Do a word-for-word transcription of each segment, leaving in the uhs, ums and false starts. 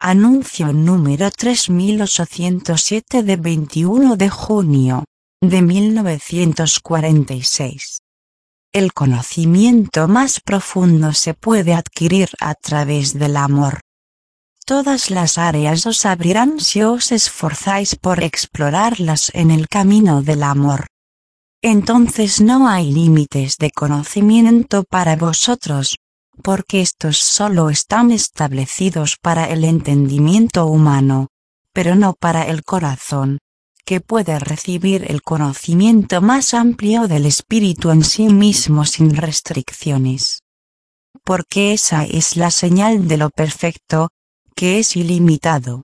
Anuncio número tres mil ochocientos siete de veintiuno de junio de mil novecientos cuarenta y seis. El conocimiento más profundo se puede adquirir a través del amor. Todas las áreas os abrirán si os esforzáis por explorarlas en el camino del amor. Entonces no hay límites de conocimiento para vosotros, porque estos solo están establecidos para el entendimiento humano, pero no para el corazón, que puede recibir el conocimiento más amplio del espíritu en sí mismo sin restricciones. Porque esa es la señal de lo perfecto, que es ilimitado.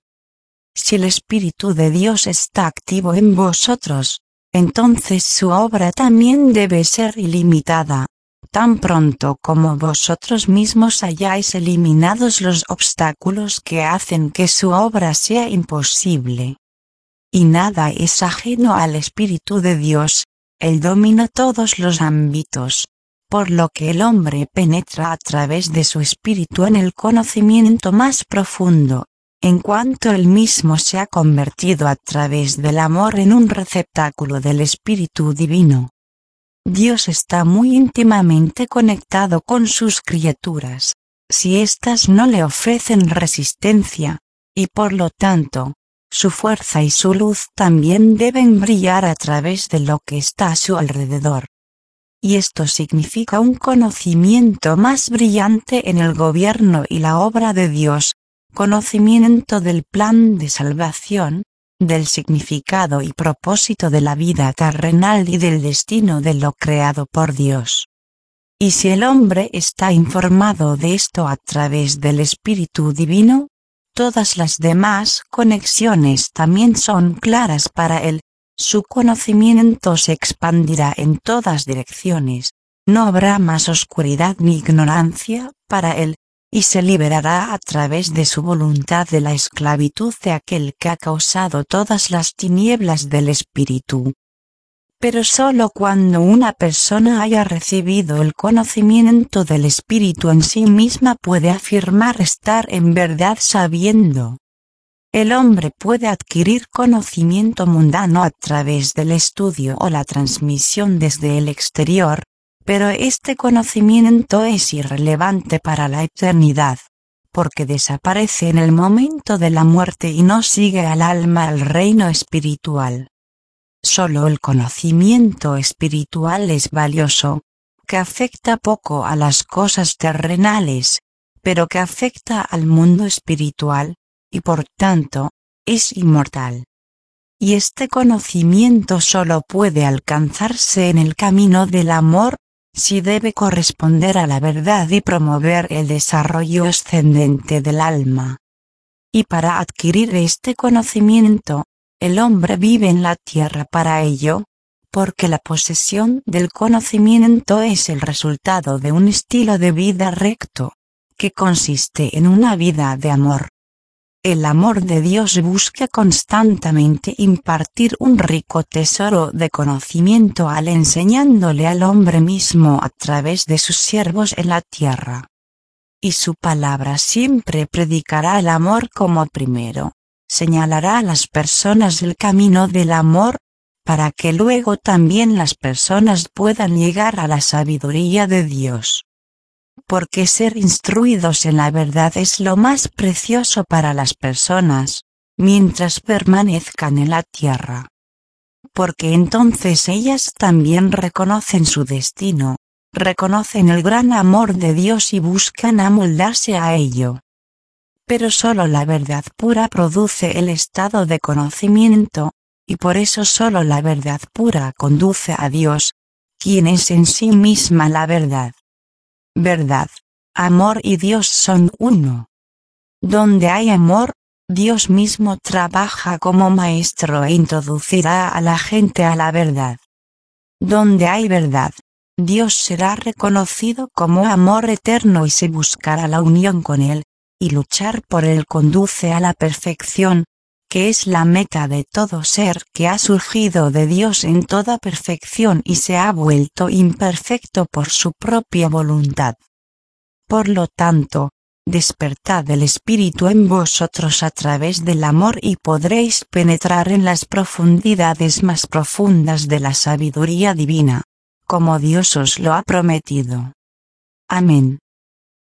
Si el Espíritu de Dios está activo en vosotros, entonces su obra también debe ser ilimitada, tan pronto como vosotros mismos hayáis eliminado los obstáculos que hacen que su obra sea imposible. Y nada es ajeno al Espíritu de Dios, Él domina todos los ámbitos, por lo que el hombre penetra a través de su espíritu en el conocimiento más profundo, en cuanto él mismo se ha convertido a través del amor en un receptáculo del Espíritu Divino. Dios está muy íntimamente conectado con sus criaturas, si éstas no le ofrecen resistencia, y por lo tanto, su fuerza y su luz también deben brillar a través de lo que está a su alrededor. Y esto significa un conocimiento más brillante en el gobierno y la obra de Dios, conocimiento del plan de salvación, del significado y propósito de la vida terrenal y del destino de lo creado por Dios. Y si el hombre está informado de esto a través del Espíritu Divino, todas las demás conexiones también son claras para él. Su conocimiento se expandirá en todas direcciones, no habrá más oscuridad ni ignorancia para él, y se liberará a través de su voluntad de la esclavitud de aquel que ha causado todas las tinieblas del espíritu. Pero solo cuando una persona haya recibido el conocimiento del espíritu en sí misma puede afirmar estar en verdad sabiendo. El hombre puede adquirir conocimiento mundano a través del estudio o la transmisión desde el exterior, pero este conocimiento es irrelevante para la eternidad, porque desaparece en el momento de la muerte y no sigue al alma al reino espiritual. Solo el conocimiento espiritual es valioso, que afecta poco a las cosas terrenales, pero que afecta al mundo espiritual, y por tanto, es inmortal. Y este conocimiento solo puede alcanzarse en el camino del amor, si debe corresponder a la verdad y promover el desarrollo ascendente del alma. Y para adquirir este conocimiento, el hombre vive en la tierra para ello, porque la posesión del conocimiento es el resultado de un estilo de vida recto, que consiste en una vida de amor. El amor de Dios busca constantemente impartir un rico tesoro de conocimiento al enseñándole al hombre mismo a través de sus siervos en la tierra. Y su palabra siempre predicará el amor como primero, señalará a las personas el camino del amor, para que luego también las personas puedan llegar a la sabiduría de Dios. Porque ser instruidos en la verdad es lo más precioso para las personas, mientras permanezcan en la tierra. Porque entonces ellas también reconocen su destino, reconocen el gran amor de Dios y buscan amoldarse a ello. Pero solo la verdad pura produce el estado de conocimiento, y por eso solo la verdad pura conduce a Dios, quien es en sí misma la verdad. Verdad, amor y Dios son uno. Donde hay amor, Dios mismo trabaja como maestro e introducirá a la gente a la verdad. Donde hay verdad, Dios será reconocido como amor eterno y se buscará la unión con Él, y luchar por Él conduce a la perfección, que es la meta de todo ser que ha surgido de Dios en toda perfección y se ha vuelto imperfecto por su propia voluntad. Por lo tanto, despertad el Espíritu en vosotros a través del amor y podréis penetrar en las profundidades más profundas de la sabiduría divina, como Dios os lo ha prometido. Amén.